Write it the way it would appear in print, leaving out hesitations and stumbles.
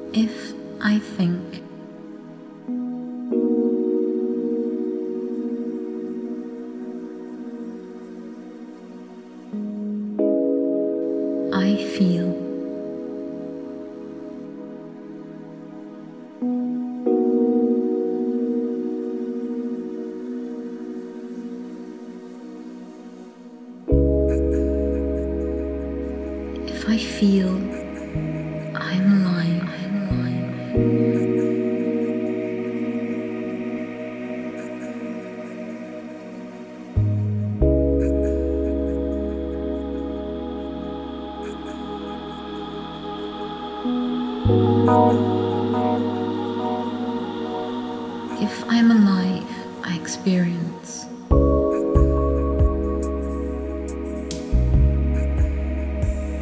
If I think, I feel. If I feel, I'm alive. If I'm alive, I experience.